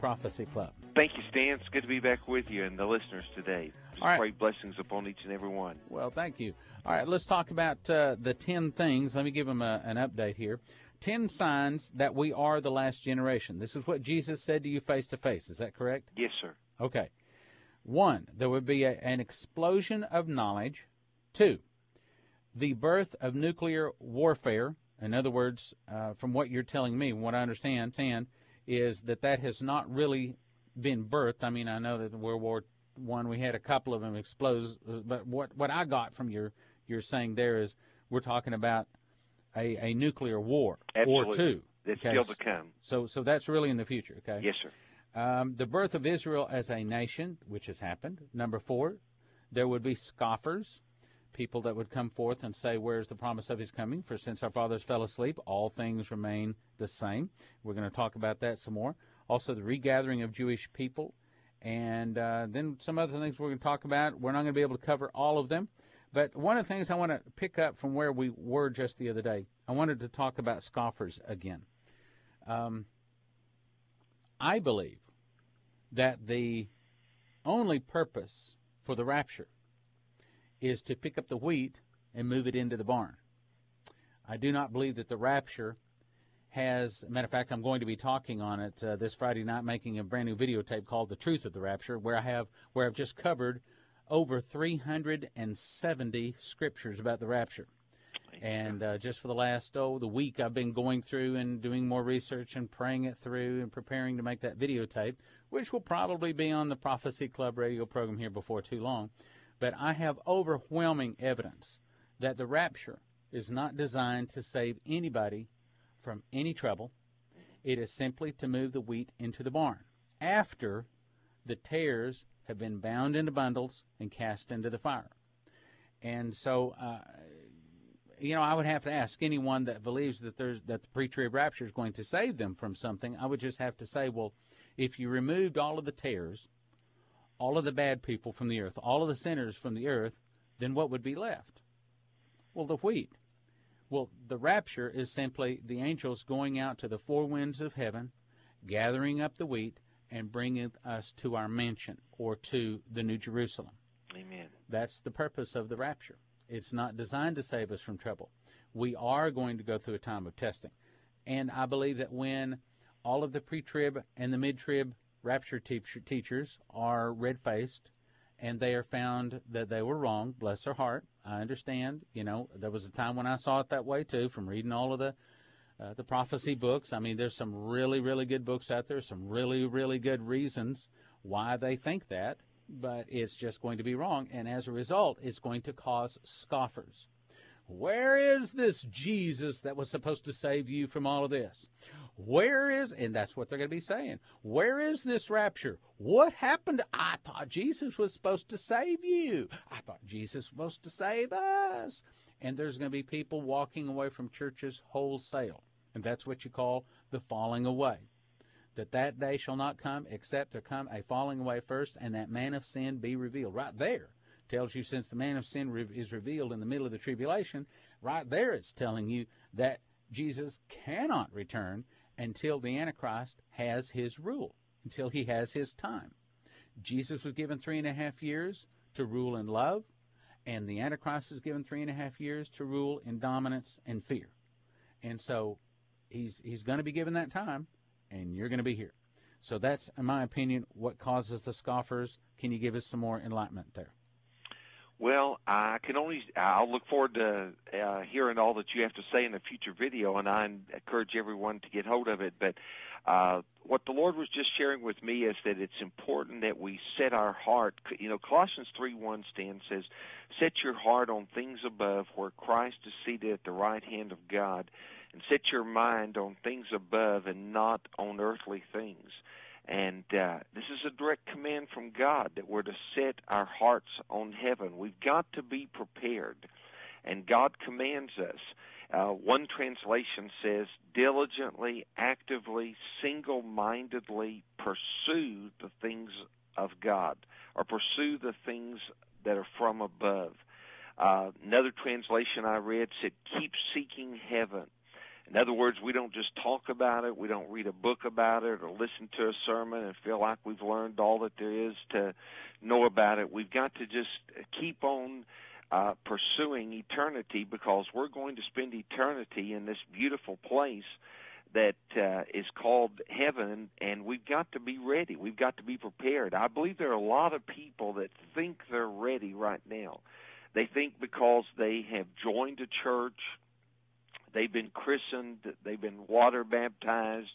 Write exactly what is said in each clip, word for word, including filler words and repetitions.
Prophecy Club. Thank you, Stan. It's good to be back with you and the listeners today. Just All right. Pray blessings upon each and every one. Well, thank you. All right, let's talk about uh, the ten things. Let me give them a, an update here. Ten signs that we are the last generation. This is what Jesus said to you face to face. Is that correct? Yes, sir. Okay. One, there would be a, an explosion of knowledge. Two, the birth of nuclear warfare. In other words, uh, from what you're telling me, what I understand, Stan, is that that has not really been birthed. I mean, I know that in World War One we had a couple of them explode, but what what I got from your your saying there is we're talking about a, a nuclear war. Absolutely. Or two. It's Okay? still to come. So so that's really in the future. Okay. Yes, sir. Um, the birth of Israel as a nation, which has happened. Number four, there would be scoffers, people that would come forth and say, where's the promise of his coming? For since our fathers fell asleep, all things remain the same. We're going to talk about that some more. Also, the regathering of Jewish people. And uh, then some other things we're going to talk about. We're not going to be able to cover all of them. But one of the things I want to pick up from where we were just the other day, I wanted to talk about scoffers again. Um, I believe that the only purpose for the rapture is to pick up the wheat and move it into the barn. I do not believe that the rapture has, matter of fact, I'm going to be talking on it uh, this Friday night, making a brand new videotape called The Truth of the Rapture, where I have, where I've just covered over three hundred seventy scriptures about the rapture. And uh, just for the last, oh, the week, I've been going through and doing more research and praying it through and preparing to make that videotape, which will probably be on the Prophecy Club radio program here before too long. But I have overwhelming evidence that the rapture is not designed to save anybody from any trouble. It is simply to move the wheat into the barn after the tares have been bound into bundles and cast into the fire. And so, uh, you know, I would have to ask anyone that believes that there's that the pre-trib rapture is going to save them from something. I would just have to say, well, if you removed all of the tares, all of the bad people from the earth, all of the sinners from the earth, then what would be left? Well, the wheat. Well, the rapture is simply the angels going out to the four winds of heaven, gathering up the wheat, and bringing us to our mansion or to the New Jerusalem. Amen. That's the purpose of the rapture. It's not designed to save us from trouble. We are going to go through a time of testing. And I believe that when all of the pre-trib and the mid-trib rapture teach- teachers are red-faced and they are found that they were wrong, bless their heart, I understand. You know, there was a time when I saw it that way, too, from reading all of the uh, the prophecy books. I mean, there's some really, really good books out there, some really, really good reasons why they think that, but it's just going to be wrong, and as a result, it's going to cause scoffers. Where is this Jesus that was supposed to save you from all of this? Where is, and that's what they're going to be saying, where is this rapture? What happened? I thought Jesus was supposed to save you. I thought Jesus was supposed to save us. And there's going to be people walking away from churches wholesale. And that's what you call the falling away. That that day shall not come except there come a falling away first, and that man of sin be revealed. Right there tells you, since the man of sin re- is revealed in the middle of the tribulation, right there it's telling you that Jesus cannot return until the Antichrist has his rule, until he has his time. Jesus was given three and a half years to rule in love, and the Antichrist is given three and a half years to rule in dominance and fear. And so he's he's going to be given that time, and you're going to be here. So that's, in my opinion, what causes the scoffers. Can you give us some more enlightenment there? Well, I can only, I'll look forward to uh, hearing all that you have to say in a future video, and I encourage everyone to get hold of it. But uh, what the Lord was just sharing with me is that it's important that we set our heart. You know, Colossians three one, Stan, says, set your heart on things above where Christ is seated at the right hand of God, and set your mind on things above and not on earthly things. And uh, this is a direct command from God that we're to set our hearts on heaven. We've got to be prepared, and God commands us. Uh, one translation says, diligently, actively, single-mindedly pursue the things of God, or pursue the things that are from above. Uh, another translation I read said, keep seeking heaven. In other words, we don't just talk about it. We don't read a book about it or listen to a sermon and feel like we've learned all that there is to know about it. We've got to just keep on uh, pursuing eternity, because we're going to spend eternity in this beautiful place that uh, is called heaven, and we've got to be ready. We've got to be prepared. I believe there are a lot of people that think they're ready right now. They think because they have joined a church, they've been christened, they've been water baptized,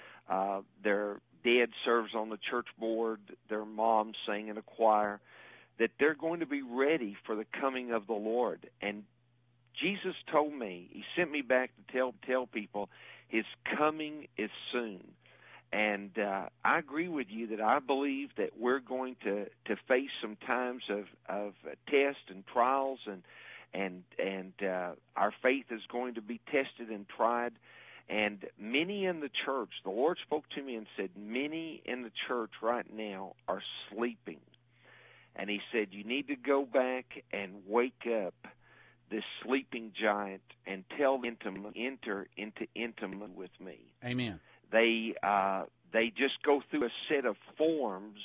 uh, their dad serves on the church board, their mom sang in a choir, that they're going to be ready for the coming of the Lord. And Jesus told me, he sent me back to tell tell people his coming is soon. And uh, I agree with you that I believe that we're going to, to face some times of, of uh, tests and trials, and and and uh, our faith is going to be tested and tried. And many in the church, the Lord spoke to me and said, many in the church right now are sleeping. And he said, you need to go back and wake up this sleeping giant and tell them to enter into intimacy with me. Amen. They uh, they just go through a set of forms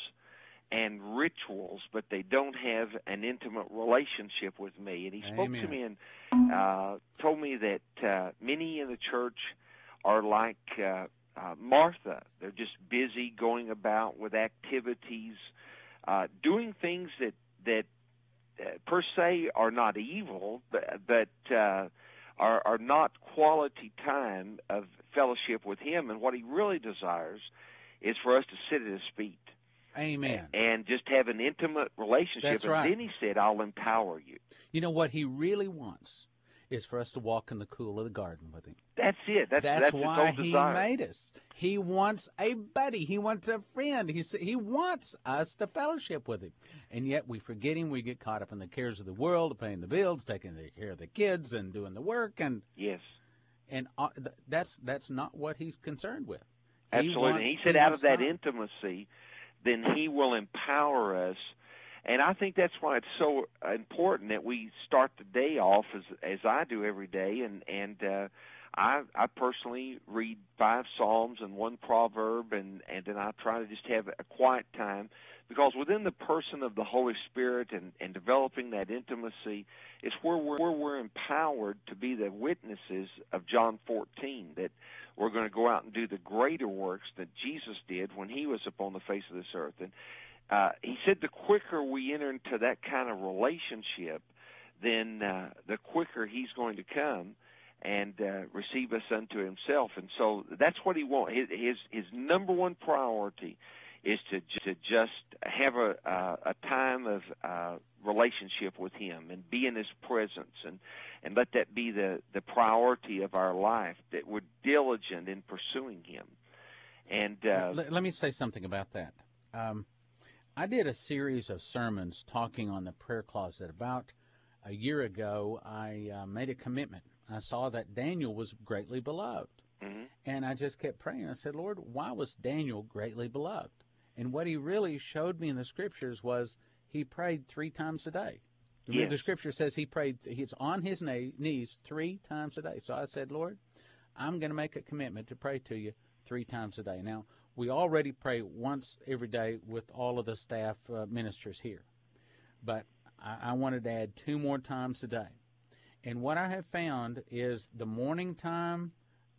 and rituals, but they don't have an intimate relationship with me. And he spoke Amen. to me and uh, told me that uh, many in the church are like uh, uh, Martha. They're just busy going about with activities, uh, doing things that that uh, per se are not evil, but, but uh, are, are not quality time of fellowship with him. And what he really desires is for us to sit at his feet. Amen. And just have an intimate relationship. That's and right. then he said, I'll empower you. You know what he really wants is for us to walk in the cool of the garden with him. That's it. That's, That's, that's why his whole he desire. made us. He wants a buddy. He wants a friend. He he wants us to fellowship with him. And yet we forget him. We get caught up in the cares of the world, paying the bills, taking care of the kids, and doing the work. And Yes. and uh, th- that's that's not what he's concerned with. He Absolutely. wants, and he said he out wants of that time. intimacy, then he will empower us. And I think that's why it's so important that we start the day off as as I do every day. And and uh, I I personally read five Psalms and one proverb, and and then I try to just have a quiet time, because within the person of the Holy Spirit and and developing that intimacy is where we're where we're empowered to be the witnesses of John fourteen, that we're going to go out and do the greater works that Jesus did when he was upon the face of this earth. And Uh, he said the quicker we enter into that kind of relationship, then uh, the quicker he's going to come and uh, receive us unto himself. And so that's what he wants. His, his, his number one priority is to, to just have a, uh, a time of uh, relationship with him and be in his presence, and, and let that be the, the priority of our life, that we're diligent in pursuing him. And uh, let, let me say something about that. Um, I did a series of sermons talking on the prayer closet. About a year ago, I uh, made a commitment. I saw that Daniel was greatly beloved. mm-hmm. And I just kept praying. I said, Lord, why was Daniel greatly beloved? And what he really showed me in the scriptures was he prayed three times a day. Yes. The scripture says he prayed, he's on his knees three times a day. So I said, Lord, I'm going to make a commitment to pray to you three times a day. Now, we already pray once every day with all of the staff uh, ministers here. But I, I wanted to add two more times a day. And what I have found is the morning time,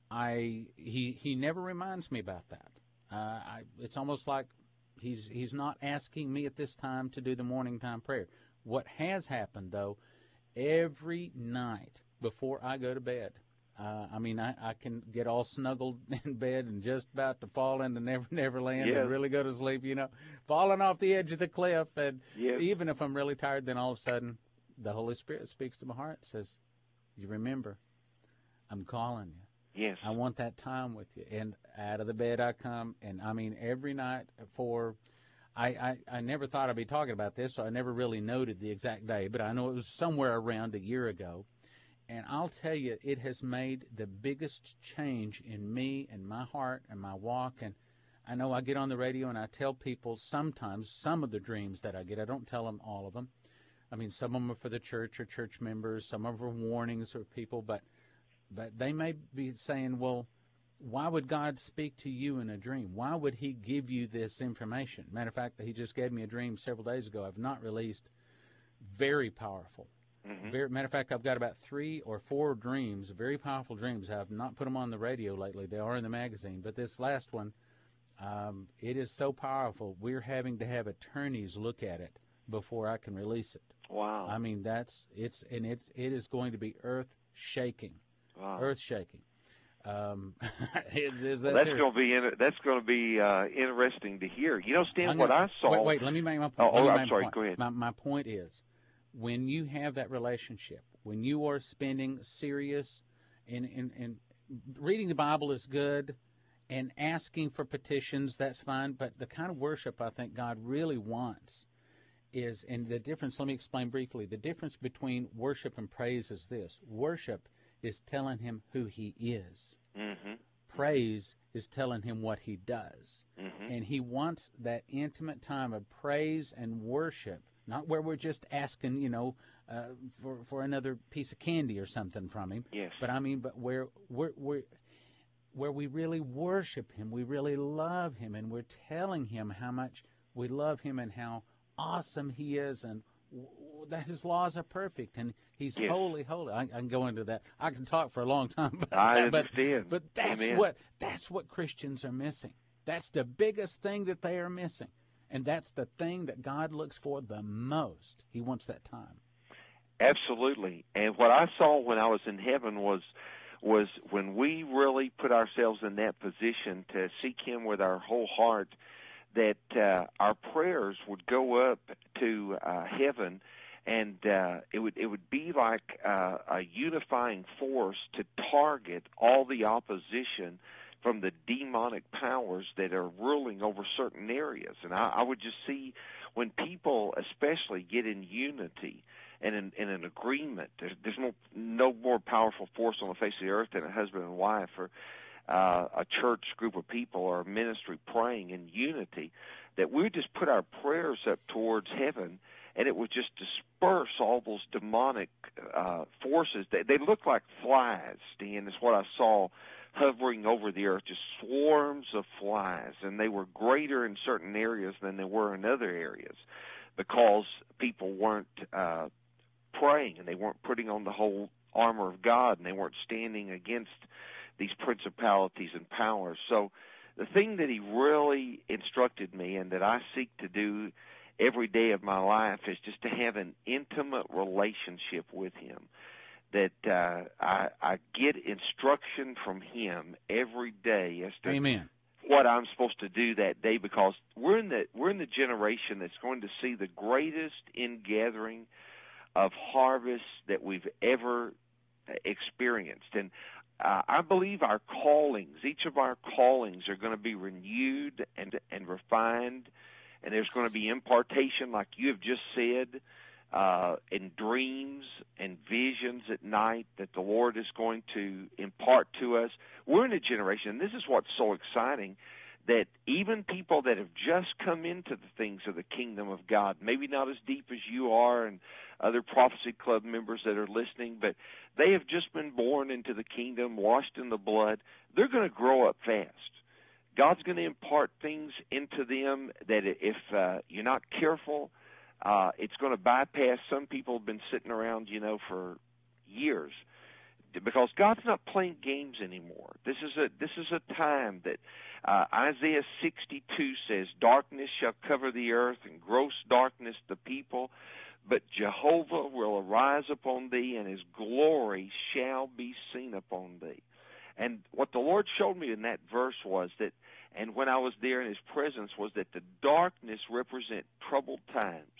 I he, he never reminds me about that. Uh, I, it's almost like he's he's not asking me at this time to do the morning time prayer. What has happened, though, every night before I go to bed, Uh, I mean, I, I can get all snuggled in bed and just about to fall into Never Never Land Yes. and really go to sleep, you know, falling off the edge of the cliff. And Yes. even if I'm really tired, then all of a sudden the Holy Spirit speaks to my heart and says, you remember, I'm calling you. Yes. I want that time with you. And out of the bed I come. And, I mean, every night for I, I, I never thought I'd be talking about this, so I never really noted the exact day. But I know it was somewhere around a year ago. And I'll tell you, it has made the biggest change in me and my heart and my walk. And I know I get on the radio and I tell people sometimes some of the dreams that I get. I don't tell them all of them. I mean, some of them are for the church or church members. Some of them are warnings for people. But But they may be saying, well, why would God speak to you in a dream? Why would he give you this information? Matter of fact, he just gave me a dream several days ago. I've not released. Very powerful. Mm-hmm. Very, matter of fact, I've got about three or four dreams, very powerful dreams. I've not put them on the radio lately. They are in the magazine. But this last one, um, it is so powerful, we're having to have attorneys look at it before I can release it. Wow. I mean, that's, it's, and it's, it is going to be earth-shaking. Wow. Earth-shaking. Um, it is that well, that's serious. going to be in, that's going to be uh, interesting to hear. You know, Stan, what I saw. Wait, wait. Let me make my point. Oh, oh I'm sorry. Point. Go ahead. My, my point is, when you have that relationship, when you are spending serious, and and and reading the Bible is good, and asking for petitions, that's fine. But the kind of worship I think God really wants is, and the difference. Let me explain briefly. The difference between worship and praise is this: worship is telling him who he is. Mm-hmm. Praise is telling him what he does. Mm-hmm. And he wants that intimate time of praise and worship, not where we're just asking, you know, uh, for, for another piece of candy or something from him. Yes. But I mean, but where, where, where, where we really worship him, we really love him, and we're telling him how much we love him and how awesome he is, and that his laws are perfect, and he's yes. holy, holy. I, I can go into that. I can talk for a long time. But, I but, understand. But that's Amen. what that's what Christians are missing. That's the biggest thing that they are missing, and that's the thing that God looks for the most. He wants that time. Absolutely. And what I saw when I was in heaven was was when we really put ourselves in that position to seek Him with our whole heart, that uh, our prayers would go up to uh, heaven, and uh, it would it would be like uh, a unifying force to target all the opposition from the demonic powers that are ruling over certain areas. And I, I would just see when people especially get in unity and in, in an agreement, there's, there's no, no more powerful force on the face of the earth than a husband and wife, or Uh, a church group of people or a ministry praying in unity, that we would just put our prayers up towards heaven, and it would just disperse all those demonic uh, forces. They, they look like flies, Stan, is what I saw hovering over the earth, just swarms of flies, and they were greater in certain areas than they were in other areas because people weren't uh, praying, and they weren't putting on the whole armor of God, and they weren't standing against these principalities and powers. So the thing that he really instructed me, and that I seek to do every day of my life, is just to have an intimate relationship with him, that uh, I, I get instruction from him every day as to Amen. what I'm supposed to do that day, because we're in the we're in the generation that's going to see the greatest ingathering of harvest that we've ever experienced. And Uh, I believe our callings, each of our callings, are going to be renewed and and refined, and there's going to be impartation, like you have just said, uh, in dreams and visions at night that the Lord is going to impart to us. We're in a generation, and this is what's so exciting, that even people that have just come into the things of the kingdom of God, maybe not as deep as you are and other Prophecy Club members that are listening, but they have just been born into the kingdom, washed in the blood, they're going to grow up fast. God's going to impart things into them that if uh, you're not careful, uh, it's going to bypass. Some people have been sitting around, you know, for years, because God's not playing games anymore. This is a this is a time that uh, Isaiah sixty-two says, "Darkness shall cover the earth, and gross darkness the people. But Jehovah will arise upon thee, and his glory shall be seen upon thee." And what the Lord showed me in that verse was that, and when I was there in his presence, was that the darkness represent troubled times,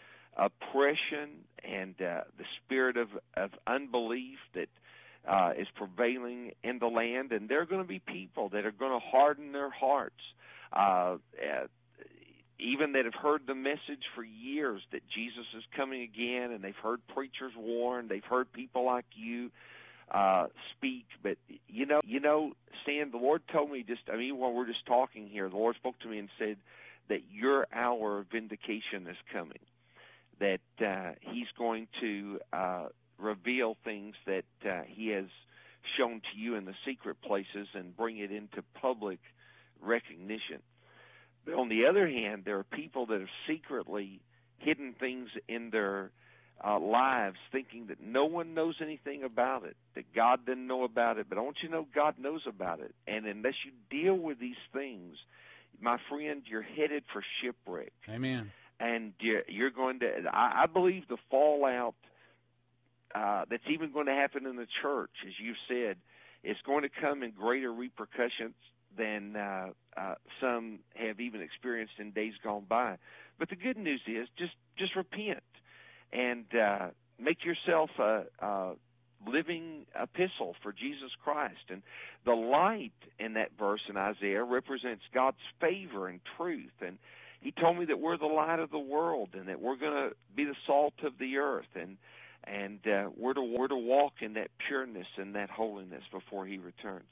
oppression, and uh, the spirit of, of unbelief that uh, is prevailing in the land. And there are going to be people that are going to harden their hearts, uh, uh, even that have heard the message for years that Jesus is coming again, and they've heard preachers warn, they've heard people like you uh, speak. But, you know, you know, Stan, the Lord told me just, I mean, while we're just talking here, the Lord spoke to me and said that your hour of vindication is coming, that uh, he's going to uh, reveal things that uh, he has shown to you in the secret places and bring it into public recognition. But on the other hand, there are people that have secretly hidden things in their uh, lives, thinking that no one knows anything about it, that God didn't know about it. But I want you to know God knows about it. And unless you deal with these things, my friend, you're headed for shipwreck. Amen. And you're, you're going to, I, I believe the fallout uh, that's even going to happen in the church, as you've said, is going to come in greater repercussions than uh, uh, some have even experienced in days gone by. But the good news is just, just repent and uh, make yourself a, a living epistle for Jesus Christ. And the light in that verse in Isaiah represents God's favor and truth. And he told me that we're the light of the world and that we're going to be the salt of the earth. And and uh, we're, to, we're to walk in that pureness and that holiness before he returns.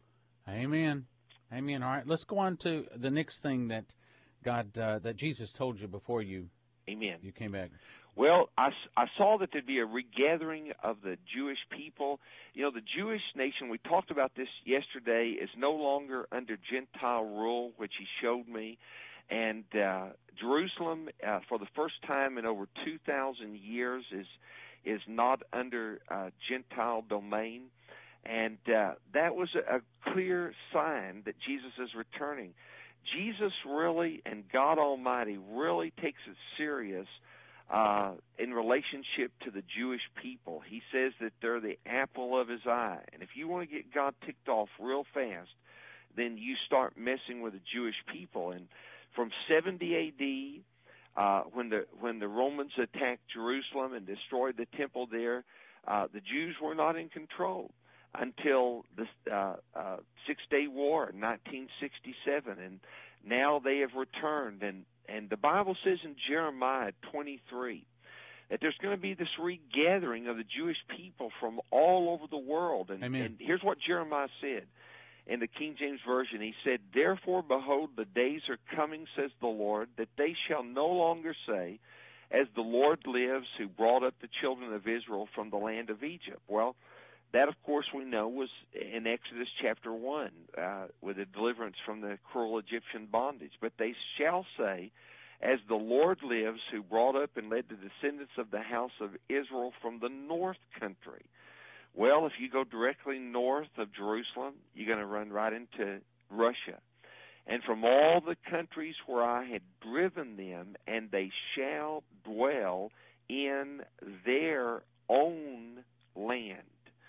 Amen. Amen. All right, let's go on to the next thing that God, uh, that Jesus told you before you, Amen. you came back. Well, I, I saw that there'd be a regathering of the Jewish people. You know, the Jewish nation, we talked about this yesterday, is no longer under Gentile rule, which he showed me. And uh, Jerusalem, uh, for the first time in over two thousand years, is is not under uh, Gentile domain. And uh, that was a, a clear sign that Jesus is returning. Jesus really, and God Almighty, really takes it serious uh, in relationship to the Jewish people. He says that they're the apple of his eye. And if you want to get God ticked off real fast, then you start messing with the Jewish people. And from seventy A D, uh, when the when the Romans attacked Jerusalem and destroyed the temple there, uh, the Jews were not in control until the uh, uh, Six-Day War in nineteen sixty-seven, and now they have returned. And, and the Bible says in Jeremiah twenty-three that there's going to be this regathering of the Jewish people from all over the world. And, Amen. and here's what Jeremiah said in the King James Version. He said, "Therefore, behold, the days are coming, says the Lord, that they shall no longer say, as the Lord lives, who brought up the children of Israel from the land of Egypt." Well, that, of course, we know was in Exodus chapter one, uh, with the deliverance from the cruel Egyptian bondage. But they shall say, "As the Lord lives, who brought up and led the descendants of the house of Israel from the north country." Well, if you go directly north of Jerusalem, you're going to run right into Russia. "And from all the countries where I had driven them, and they shall dwell in their own land."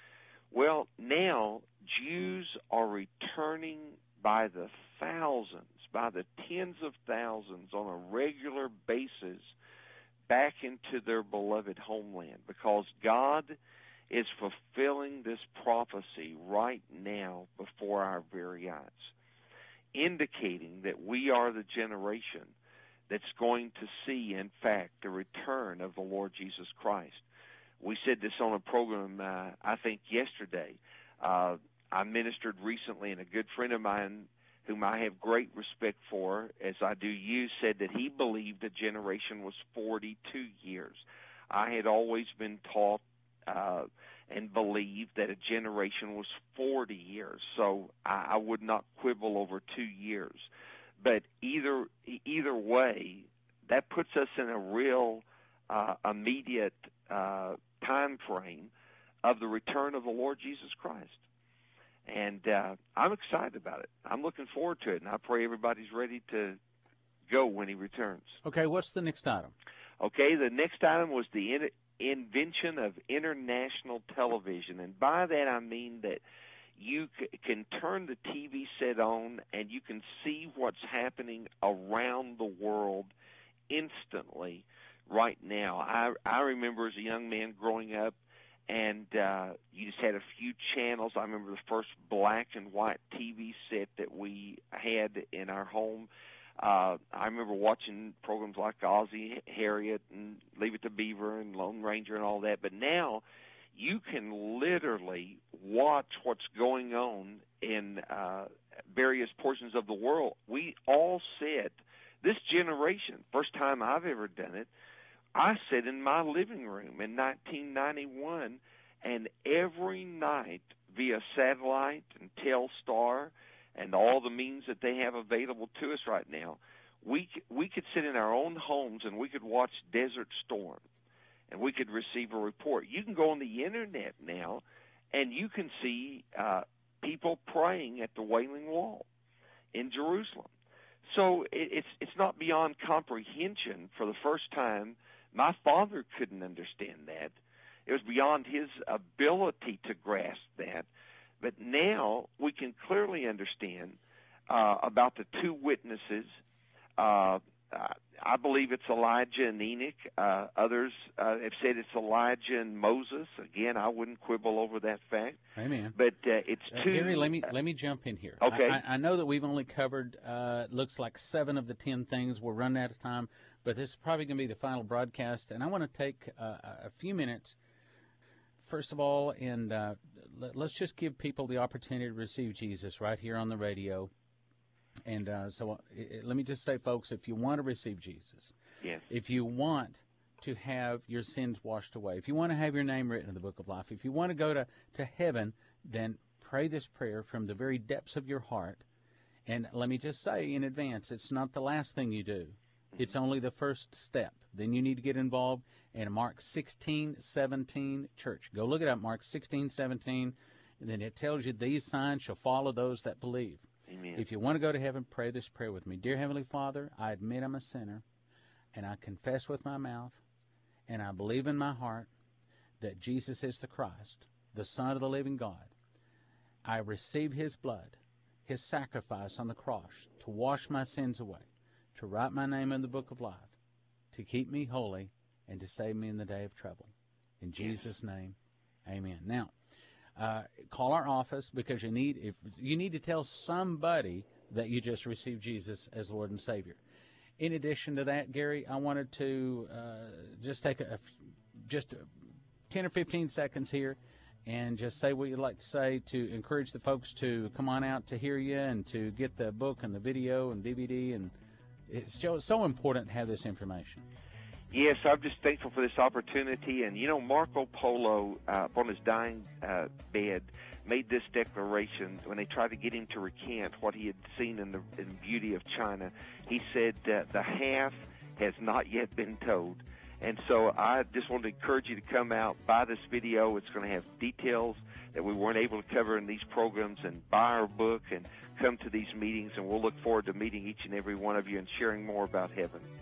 Well, now Jews are returning by the thousands, by the tens of thousands on a regular basis back into their beloved homeland, because God is fulfilling this prophecy right now before our very eyes, indicating that we are the generation that's going to see, in fact, the return of the Lord Jesus Christ. We said this on a program, uh, I think, yesterday. Uh, I ministered recently, and a good friend of mine, whom I have great respect for, as I do you, said that he believed a generation was forty-two years. I had always been taught uh, and believed that a generation was forty years, so I, I would not quibble over two years. But either either way, that puts us in a real uh, immediate uh, time frame of the return of the Lord Jesus Christ. And uh, I'm excited about it. I'm looking forward to it, and I pray everybody's ready to go when he returns. Okay, what's the next item? Okay, the next item was the in- invention of international television. And by that I mean that you c- can turn the T V set on and you can see what's happening around the world instantly right now. I, I remember as a young man growing up, and uh, you just had a few channels. I remember the first black and white T V set that we had in our home. Uh, I remember watching programs like Ozzie, Harriet, and Leave It to Beaver, and Lone Ranger, and all that. But now you can literally watch what's going on in uh, various portions of the world. We all sit, this generation, first time I've ever done it, I sat in my living room in nineteen ninety-one, and every night via satellite and Telstar and all the means that they have available to us right now, we we could sit in our own homes and we could watch Desert Storm, and we could receive a report. You can go on the internet now, and you can see uh, people praying at the Wailing Wall in Jerusalem. So it, it's it's not beyond comprehension. For the first time, my father couldn't understand that. It was beyond his ability to grasp that. But now we can clearly understand uh, about the two witnesses. Uh, I believe it's Elijah and Enoch. Uh, others uh, have said it's Elijah and Moses. Again, I wouldn't quibble over that fact. Amen. But uh, it's uh, two. Gary, let me let me jump in here. Okay. I, I know that we've only covered uh, looks like seven of the ten things. We're running out of time, but this is probably going to be the final broadcast, and I want to take uh, a few minutes. First of all, and uh, let's just give people the opportunity to receive Jesus right here on the radio. And uh, so uh, it, let me just say, folks, if you want to receive Jesus, yes. if you want to have your sins washed away, if you want to have your name written in the book of life, if you want to go to, to heaven, then pray this prayer from the very depths of your heart. And let me just say in advance, it's not the last thing you do. It's only the first step. Then you need to get involved in Mark sixteen seventeen church. Go look it up, Mark sixteen seventeen, and then it tells you these signs shall follow those that believe. Amen. If you want to go to heaven, pray this prayer with me. Dear Heavenly Father, I admit I'm a sinner, and I confess with my mouth, and I believe in my heart that Jesus is the Christ, the Son of the living God. I receive his blood, his sacrifice on the cross to wash my sins away, to write my name in the book of life, to keep me holy, and to save me in the day of trouble. In Jesus' name, amen. Now, uh, call our office because you need if you need to tell somebody that you just received Jesus as Lord and Savior. In addition to that, Gary, I wanted to uh, just take a, a just ten or fifteen seconds here and just say what you'd like to say to encourage the folks to come on out to hear you and to get the book and the video and D V D. And it's so, so important to have this information. Yes, I'm just thankful for this opportunity. And, you know, Marco Polo, uh, upon his dying uh, bed, made this declaration when they tried to get him to recant what he had seen in the in beauty of China. He said, uh, the half has not yet been told. And so I just wanted to encourage you to come out, buy this video. It's going to have details that we weren't able to cover in these programs, and buy our book and come to these meetings. And we'll look forward to meeting each and every one of you and sharing more about heaven.